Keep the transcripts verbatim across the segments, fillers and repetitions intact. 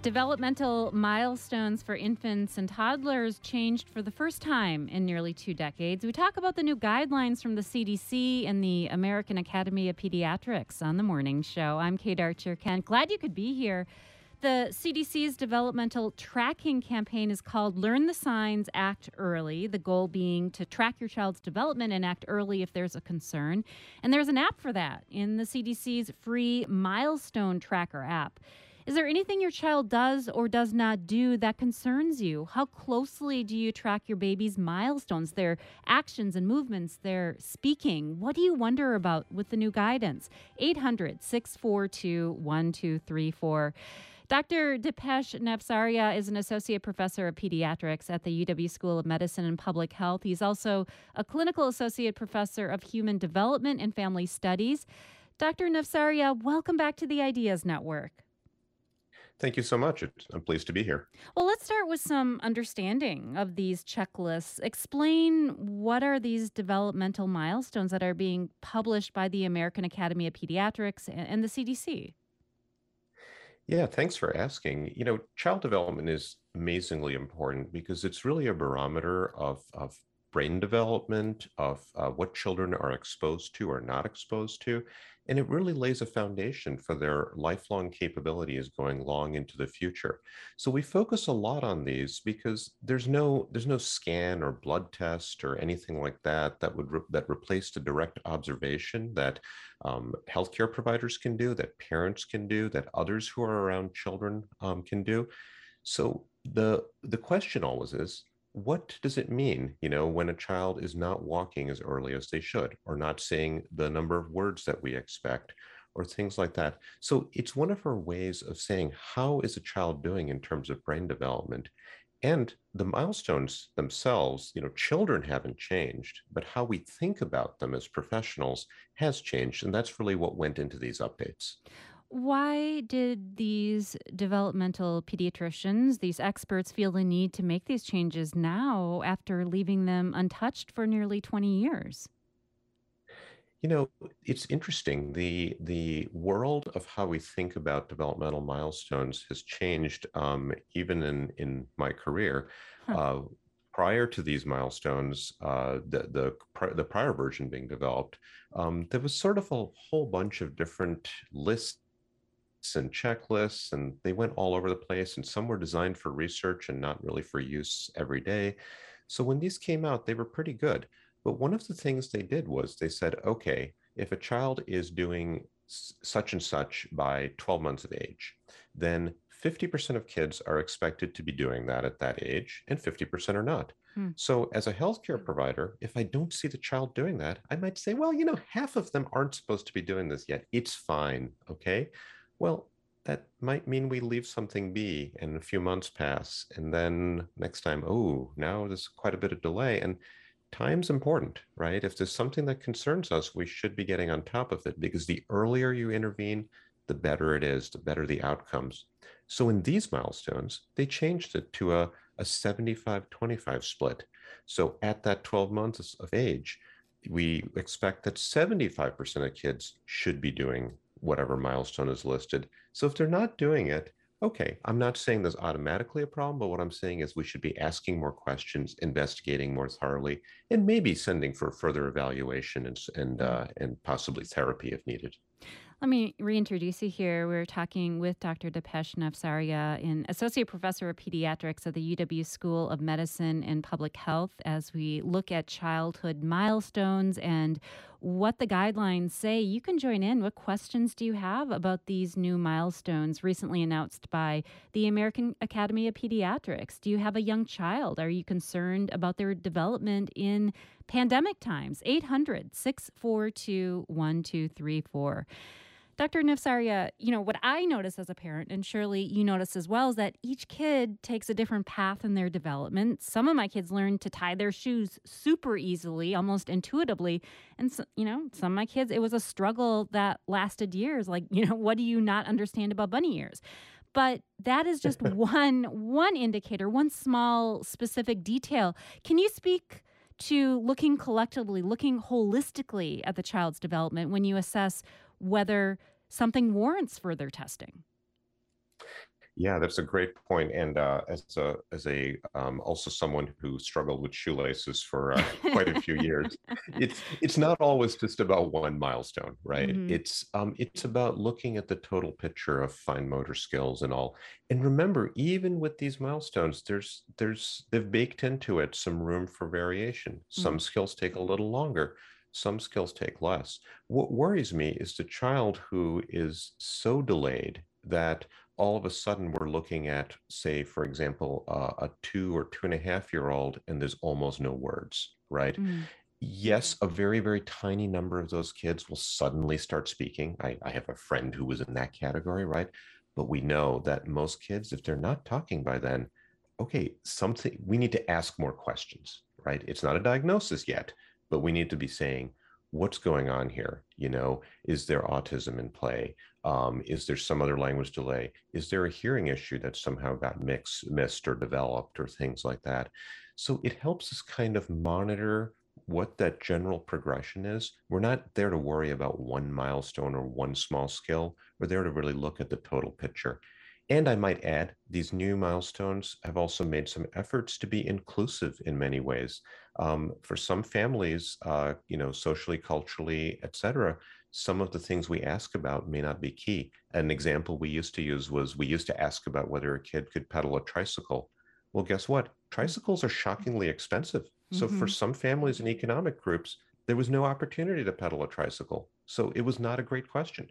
Developmental milestones for infants and toddlers changed for the first time in nearly two decades. We talk about the new guidelines from the C D C and the American Academy of Pediatrics on the morning show. I'm Kate Archer-Kent. Glad you could be here. The C D C's developmental tracking campaign is called Learn the Signs, Act Early, the goal being to track your child's development and act early if there's a concern. And there's an app for that in the C D C's free Milestone Tracker app. Is there anything your child does or does not do that concerns you? How closely do you track your baby's milestones, their actions and movements, their speaking? What do you wonder about with the new guidance? eight hundred, six four two, one two three four. Doctor Dipesh Navsaria is an associate professor of pediatrics at the U W School of Medicine and Public Health. He's also a clinical associate professor of human development and family studies. Doctor Navsaria, welcome back to the Ideas Network. Thank you so much. It's, I'm pleased to be here. Well, let's start with some understanding of these checklists. Explain what are these developmental milestones that are being published by the American Academy of Pediatrics and the C D C? Yeah, thanks for asking. You know, child development is amazingly important because it's really a barometer of, of brain development, of uh, what children are exposed to or not exposed to. And it really lays a foundation for their lifelong capabilities going long into the future. So we focus a lot on these because there's no there's no scan or blood test or anything like that that would re- that replace the direct observation that um, healthcare providers can do, that parents can do, that others who are around children um, can do. So the the question always is, what does it mean, you know, when a child is not walking as early as they should, or not saying the number of words that we expect, or things like that? So it's one of our ways of saying, how is a child doing in terms of brain development? And the milestones themselves, you know, children haven't changed, but how we think about them as professionals has changed. And that's really what went into these updates. Why did these developmental pediatricians, these experts, feel the need to make these changes now after leaving them untouched for nearly twenty years? You know, it's interesting. The the world of how we think about developmental milestones has changed, um, even in in my career. Huh. Uh, Prior to these milestones, uh, the the pri- the prior version being developed, um, there was sort of a whole bunch of different lists and checklists, and they went all over the place. And some were designed for research and not really for use every day. So when these came out, they were pretty good. But one of the things they did was they said, okay, if a child is doing s- such and such by twelve months of age, then fifty percent of kids are expected to be doing that at that age, and fifty percent are not. Hmm. So, as a healthcare provider, if I don't see the child doing that, I might say, well, you know, half of them aren't supposed to be doing this yet. It's fine. Okay. Well, that might mean we leave something be and a few months pass. And then next time, oh, now there's quite a bit of delay. And time's important, right? If there's something that concerns us, we should be getting on top of it because the earlier you intervene, the better it is, the better the outcomes. So in these milestones, they changed it to a, a seventy-five twenty-five split. So at that twelve months of age, we expect that seventy-five percent of kids should be doing whatever milestone is listed. So if they're not doing it, okay, I'm not saying there's automatically a problem, but what I'm saying is we should be asking more questions, investigating more thoroughly, and maybe sending for further evaluation and and uh, and possibly therapy if needed. Let me reintroduce you here. We're talking with Doctor Dipesh Navsaria, an associate professor of pediatrics at the U W School of Medicine and Public Health, as we look at childhood milestones and what the guidelines say. You can join in. What questions do you have about these new milestones recently announced by the American Academy of Pediatrics? Do you have a young child? Are you concerned about their development in pandemic times? eight hundred, six four two, one two three four. Doctor Nafsaria, you know, what I notice as a parent, and surely you notice as well, is that each kid takes a different path in their development. Some of my kids learn to tie their shoes super easily, almost intuitively. And, so, you know, some of my kids, it was a struggle that lasted years. Like, you know, what do you not understand about bunny ears? But that is just one one indicator, one small specific detail. Can you speak to looking collectively, looking holistically at the child's development when you assess whether something warrants further testing? Yeah, that's a great point. And uh, as a as a um, also someone who struggled with shoelaces for uh, quite a few years, it's it's not always just about one milestone, right? Hmm. It's um, it's about looking at the total picture of fine motor skills and all. And remember, even with these milestones, there's there's they've baked into it some room for variation. Mm. Some skills take a little longer. Some skills take less. What worries me is the child who is so delayed that all of a sudden we're looking at, say, for example, uh, a two or two and a half year old, and there's almost no words, right? Mm. Yes, a very, very tiny number of those kids will suddenly start speaking. I, I have a friend who was in that category, right? But we know that most kids, if they're not talking by then, okay, something, we need to ask more questions, right? It's not a diagnosis yet, but we need to be saying, what's going on here? You know, is there autism in play? Um, is there some other language delay? Is there a hearing issue that somehow got mixed, missed or developed or things like that? So it helps us kind of monitor what that general progression is. We're not there to worry about one milestone or one small skill. We're there to really look at the total picture. And I might add, these new milestones have also made some efforts to be inclusive in many ways. Um, for some families, uh, you know, socially, culturally, et cetera, some of the things we ask about may not be key. An example we used to use was we used to ask about whether a kid could pedal a tricycle. Well, guess what? Tricycles are shockingly expensive. So for Mm-hmm. some families and economic groups, there was no opportunity to pedal a tricycle. So it was not a great question.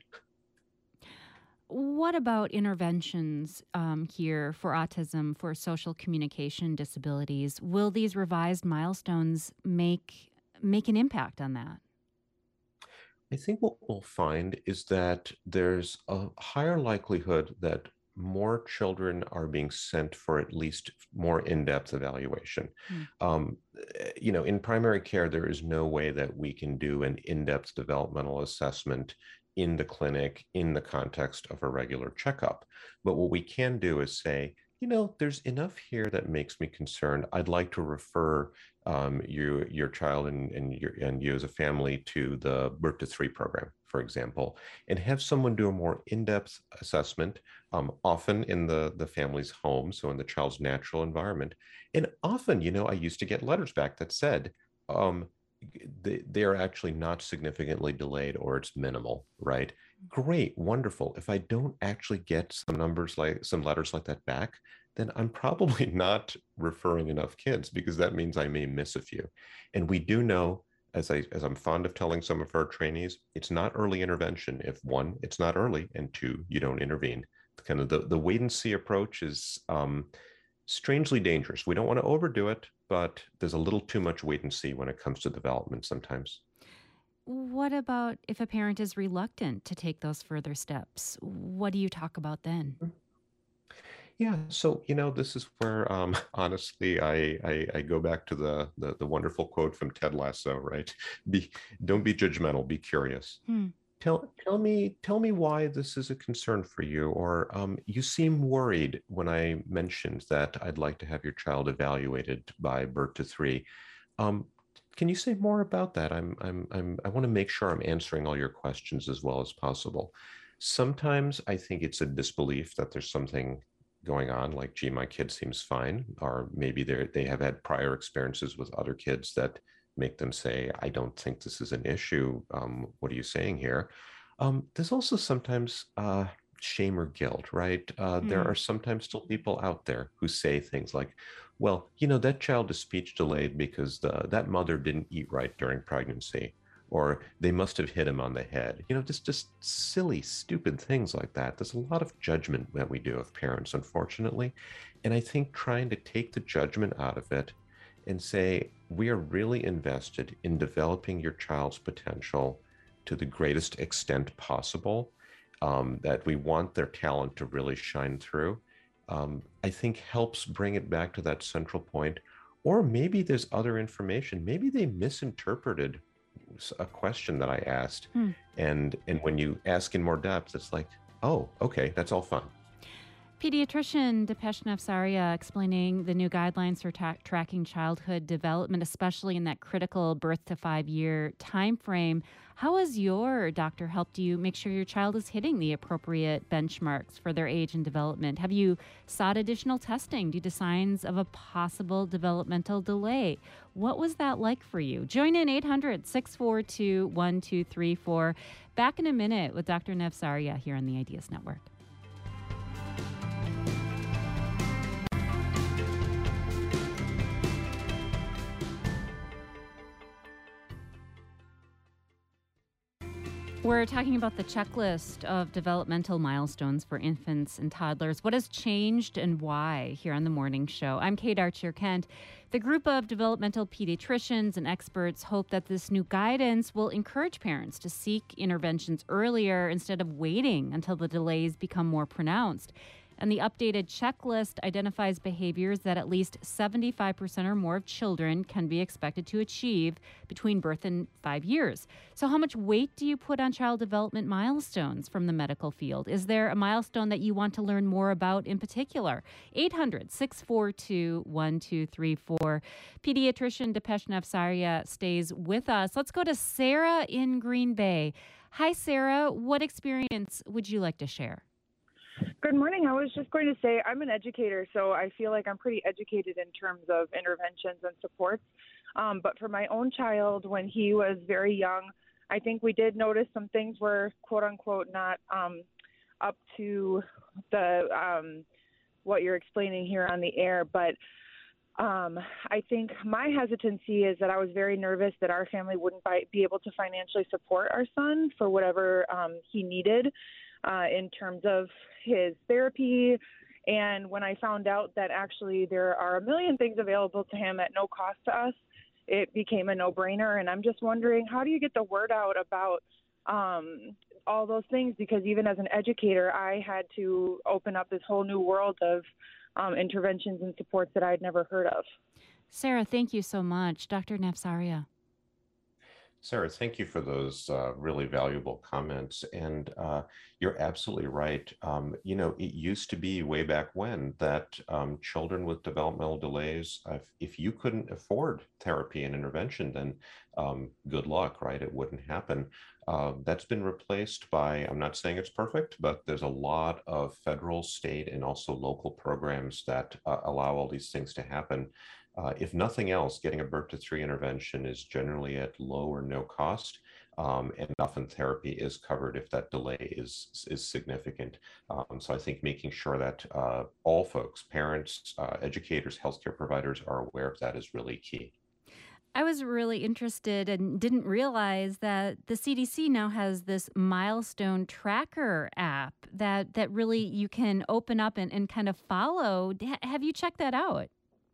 What about interventions um, here for autism, for social communication disabilities? Will these revised milestones make make an impact on that? I think what we'll find is that there's a higher likelihood that more children are being sent for at least more in-depth evaluation. Hmm. Um, eh, you know, in primary care, there is no way that we can do an in-depth developmental assessment in the clinic in the context of a regular checkup. But what we can do is say, you know, there's enough here that makes me concerned. I'd like to refer um, you, your child and, and, your, and you as a family to the Birth to Three program, for example, and have someone do a more in-depth assessment, um, often in the, the family's home, so in the child's natural environment. And often, you know, I used to get letters back that said, um, they, they are actually not significantly delayed or it's minimal, right? Great, wonderful. If I don't actually get some numbers like some letters like that back, then I'm probably not referring enough kids because that means I may miss a few. And we do know, as I as I'm fond of telling some of our trainees, it's not early intervention if one, it's not early, and two, you don't intervene. Kind of the, the wait and see approach is um, strangely dangerous. We don't want to overdo it, but there's a little too much wait and see when it comes to development sometimes. What about if a parent is reluctant to take those further steps? What do you talk about then? Yeah, so you know, this is where um, honestly, I, I I go back to the, the the wonderful quote from Ted Lasso, right? Be don't be judgmental, be curious. Hmm. Tell tell me tell me why this is a concern for you, or um, you seem worried when I mentioned that I'd like to have your child evaluated by birth to three. Um, can you say more about that? I'm I'm I'm I want to make sure I'm answering all your questions as well as possible. Sometimes I think it's a disbelief that there's something going on, like, gee, my kid seems fine, or maybe they they have had prior experiences with other kids that make them say, I don't think this is an issue. Um, what are you saying here? Um, there's also sometimes uh, shame or guilt, right? Uh, there Hmm. are sometimes still people out there who say things like, well, you know, that child is speech delayed because the, that mother didn't eat right during pregnancy, or they must have hit him on the head. You know, just just silly, stupid things like that. There's a lot of judgment that we do of parents, unfortunately. And I think trying to take the judgment out of it and say, we are really invested in developing your child's potential to the greatest extent possible, um, that we want their talent to really shine through, um, I think helps bring it back to that central point. Or maybe there's other information. Maybe they misinterpreted a question that I asked. Hmm. And and when you ask in more depth, it's like, oh, okay, that's all fun. Pediatrician Depesh Nafsaria explaining the new guidelines for ta- tracking childhood development, especially in that critical birth to five year time frame. How has your doctor helped you make sure your child is hitting the appropriate benchmarks for their age and development? Have you sought additional testing due to signs of a possible developmental delay? What was that like for you? Join in eight hundred, six four two, one two three four. Back in a minute with Doctor Navsaria here on the Ideas Network. We're talking about the checklist of developmental milestones for infants and toddlers. What has changed and why here on the morning show? I'm Kate Archer-Kent. The group of developmental pediatricians and experts hope that this new guidance will encourage parents to seek interventions earlier instead of waiting until the delays become more pronounced. And the updated checklist identifies behaviors that at least seventy-five percent or more of children can be expected to achieve between birth and five years. So how much weight do you put on child development milestones from the medical field? Is there a milestone that you want to learn more about in particular? eight hundred, six four two, one two three four. Pediatrician Dipesh Navsaria stays with us. Let's go to Sarah in Green Bay. Hi, Sarah. What experience would you like to share? Good morning. I was just going to say I'm an educator, so I feel like I'm pretty educated in terms of interventions and supports. Um, but for my own child, when he was very young, I think we did notice some things were, quote unquote, not um, up to the um, what you're explaining here on the air. But um, I think my hesitancy is that I was very nervous that our family wouldn't buy, be able to financially support our son for whatever um, he needed. Uh, in terms of his therapy. And when I found out that actually there are a million things available to him at no cost to us, it became a no-brainer. And I'm just wondering, how do you get the word out about um, all those things? Because even as an educator, I had to open up this whole new world of um, interventions and supports that I'd never heard of. Sarah, thank you so much. Doctor Navsaria. Sarah, thank you for those uh, really valuable comments. And uh, you're absolutely right. Um, you know, it used to be way back when that um, children with developmental delays, if, if you couldn't afford therapy and intervention, then um, good luck, right? It wouldn't happen. Uh, that's been replaced by, I'm not saying it's perfect, but there's a lot of federal, state, and also local programs that uh, allow all these things to happen. Uh, if nothing else, getting a birth to three intervention is generally at low or no cost, um, and often therapy is covered if that delay is is significant. Um, so I think making sure that uh, all folks, parents, uh, educators, healthcare providers are aware of that is really key. I was really interested and didn't realize that the C D C now has this milestone tracker app that that really you can open up and, and kind of follow. H- have you checked that out?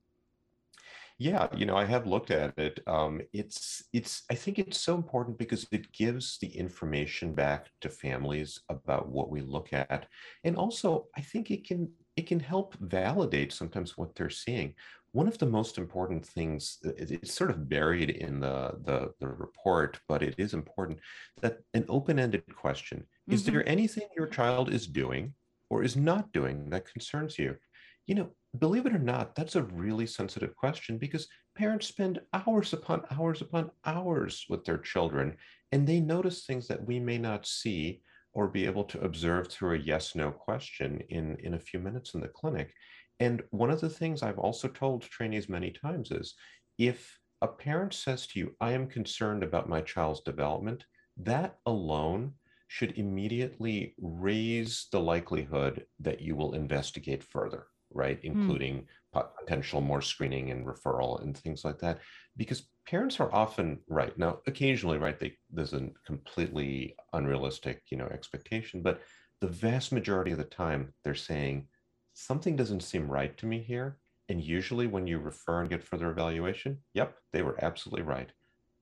Yeah, you know, I have looked at it. Um, it's it's I think it's so important because it gives the information back to families about what we look at. And also, I think it can it can help validate sometimes what they're seeing. One of the most important things, it- it's sort of buried in the, the the report, but it is important that an open-ended question, is Mm-hmm. there anything your child is doing or is not doing that concerns you? You know, believe it or not, that's a really sensitive question because parents spend hours upon hours upon hours with their children, and they notice things that we may not see or be able to observe through a yes no question in, in a few minutes in the clinic. And one of the things I've also told trainees many times is if a parent says to you, I am concerned about my child's development, that alone should immediately raise the likelihood that you will investigate further, right? Including potential more screening and referral and things like that. Because parents are often right. Now, occasionally, right, they, there's a completely unrealistic, you know, expectation, but the vast majority of the time they're saying, something doesn't seem right to me here. And usually when you refer and get further evaluation, yep, they were absolutely right.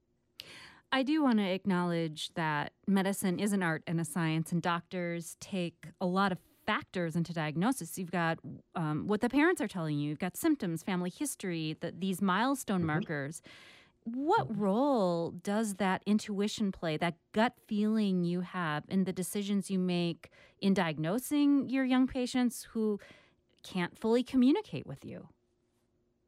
I do want to acknowledge that medicine is an art and a science, and doctors take a lot of factors into diagnosis. You've got um, what the parents are telling you, you've got symptoms, family history, the, these milestone Mhm. markers. What Mhm. role does that intuition play, that gut feeling you have in the decisions you make in diagnosing your young patients who can't fully communicate with you?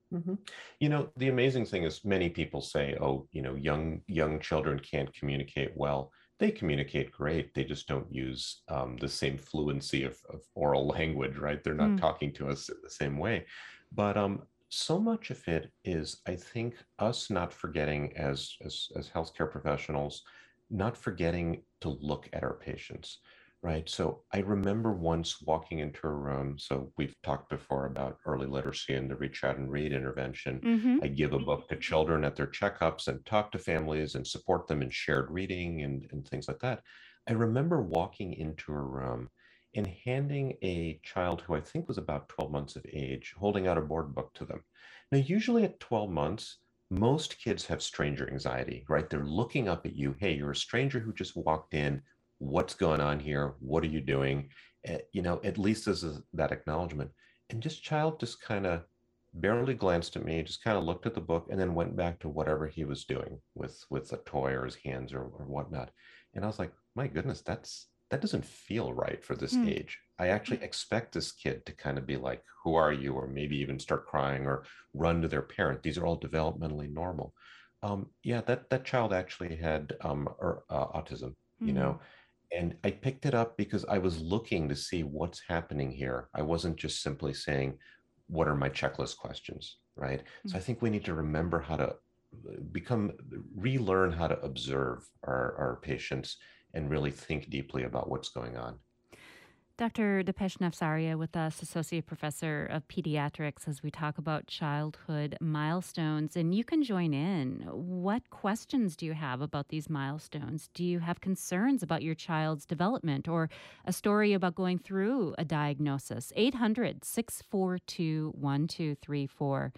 hmm You know, the amazing thing is many people say, oh, you know, young young children can't communicate well. They communicate great. They just don't use um, the same fluency of, of oral language, right? They're not Hmm. talking to us in the same way. But um, so much of it is, I think, us not forgetting as as as healthcare professionals, not forgetting to look at our patients. Right. So I remember once walking into a room. So we've talked before about early literacy and the reach out and read intervention. Mm-hmm. I give a book to children at their checkups and talk to families and support them in shared reading and, and things like that. I remember walking into a room and handing a child who I think was about twelve months of age, holding out a board book to them. Now, usually at twelve months, most kids have stranger anxiety, right? They're looking up at you. Hey, you're a stranger who just walked in. What's going on here? What are you doing? Uh, you know, at least this is that acknowledgement. And just child just kind of barely glanced at me, just kind of looked at the book, and then went back to whatever he was doing with with a toy or his hands or, or whatnot. And I was like, my goodness, that's that doesn't feel right for this Hmm. age. I actually expect this kid to kind of be like, who are you? Or maybe even start crying or run to their parent. These are all developmentally normal. Um, yeah, that that child actually had um, or, uh, autism, you Hmm. know, and I picked it up because I was looking to see what's happening here. I wasn't just simply saying, what are my checklist questions, right? So I think we need to remember how to uh, become, relearn how to observe our, our patients and really think deeply about what's going on. Doctor Dipesh Nafsaria with us, Associate Professor of Pediatrics, as we talk about childhood milestones. And you can join in. What questions do you have about these milestones? Do you have concerns about your child's development or a story about going through a diagnosis? eight hundred, six four two, one two three four.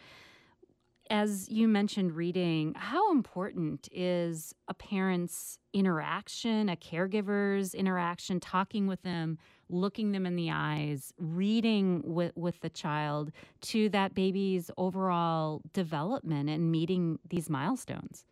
As you mentioned reading, how important is a parent's interaction, a caregiver's interaction, talking with them, looking them in the eyes, reading with, with the child to that baby's overall development and meeting these milestones?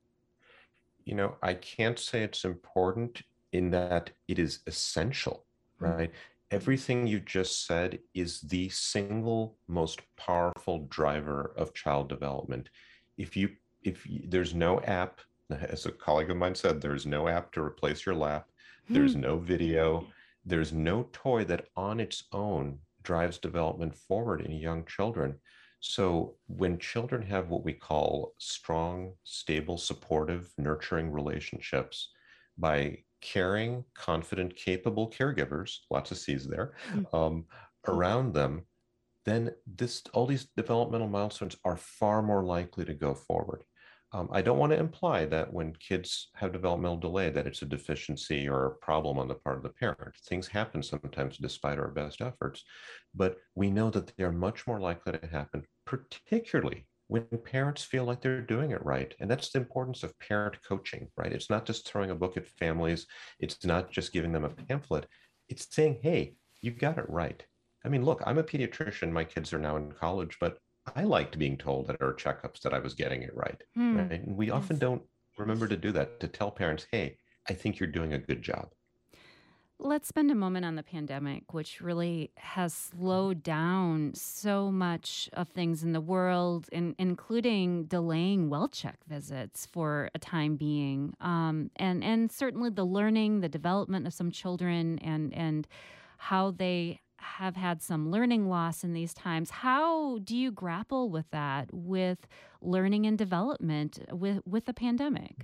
You know, I can't say it's important in that it is essential, Hmm. right? Everything you just said is the single most powerful driver of child development. If you, if you, there's no app, as a colleague of mine said, there's no app to replace your lap, Hmm. there's no video, there's no toy that on its own drives development forward in young children. So when children have what we call strong, stable, supportive, nurturing relationships by caring, confident, capable caregivers, lots of C's there, um, around them, then this all these developmental milestones are far more likely to go forward. Um, I don't want to imply that when kids have developmental delay that it's a deficiency or a problem on the part of the parent. Things happen sometimes despite our best efforts, but we know that they're much more likely to happen, particularly when parents feel like they're doing it right. And that's the importance of parent coaching, right? It's not just throwing a book at families. It's not just giving them a pamphlet. It's saying, hey, you got it right. I mean, look, I'm a pediatrician. My kids are now in college, but I liked being told at our checkups that I was getting it right, Hmm. right? And we often Yes. don't remember to do that, to tell parents, hey, I think you're doing a good job. Let's spend a moment on the pandemic, which really has slowed down so much of things in the world, in, including delaying well check visits for a time being, um, and and certainly the learning, the development of some children, and and how they have had some learning loss in these times. How do you grapple with that, with learning and development with with the pandemic?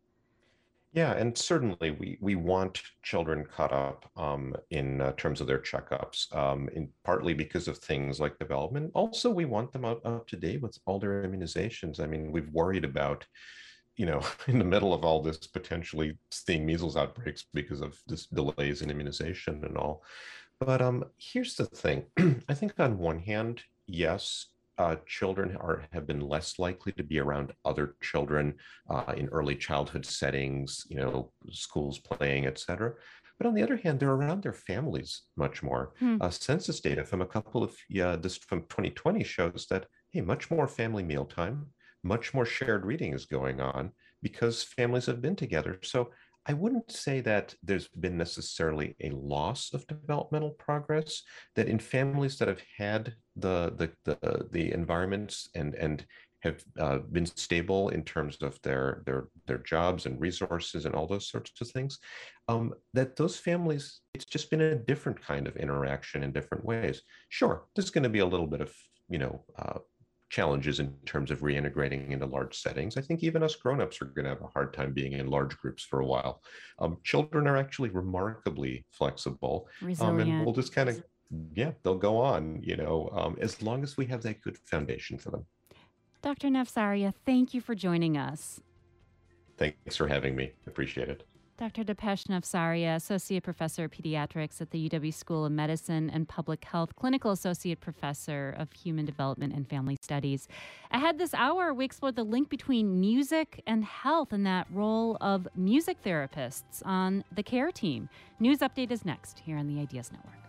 Yeah, and certainly we we want children caught up um, in uh, terms of their checkups, um, in partly because of things like development. Also, we want them up, up to date with all their immunizations. I mean, we've worried about, you know, in the middle of all this potentially seeing measles outbreaks because of this delays in immunization and all. But um, here's the thing. I think on one hand, yes, uh, children are have been less likely to be around other children uh, in early childhood settings, you know, schools playing, et cetera. But on the other hand, they're around their families much more. Hmm. Uh, census data from a couple of yeah, this from twenty twenty shows that hey, much more family mealtime, much more shared reading is going on because families have been together. So I wouldn't say that there's been necessarily a loss of developmental progress, that in families that have had the the the, the environments and and have uh, been stable in terms of their their their jobs and resources and all those sorts of things, um, that those families, it's just been a different kind of interaction in different ways. Sure, there's going to be a little bit of, you know, uh, challenges in terms of reintegrating into large settings. I think even us grown-ups are going to have a hard time being in large groups for a while. Um, children are actually remarkably flexible, um, and we'll Resilient. just kind of, yeah, they'll go on, you know, um, as long as we have that good foundation for them. Doctor Nafsaria, thank you for joining us. Thanks for having me. Appreciate it. Doctor Dipesh Nafsaria, Associate Professor of Pediatrics at the U W School of Medicine and Public Health, Clinical Associate Professor of Human Development and Family Studies. Ahead this hour, we explore the link between music and health and that role of music therapists on the care team. News Update is next here on the Ideas Network.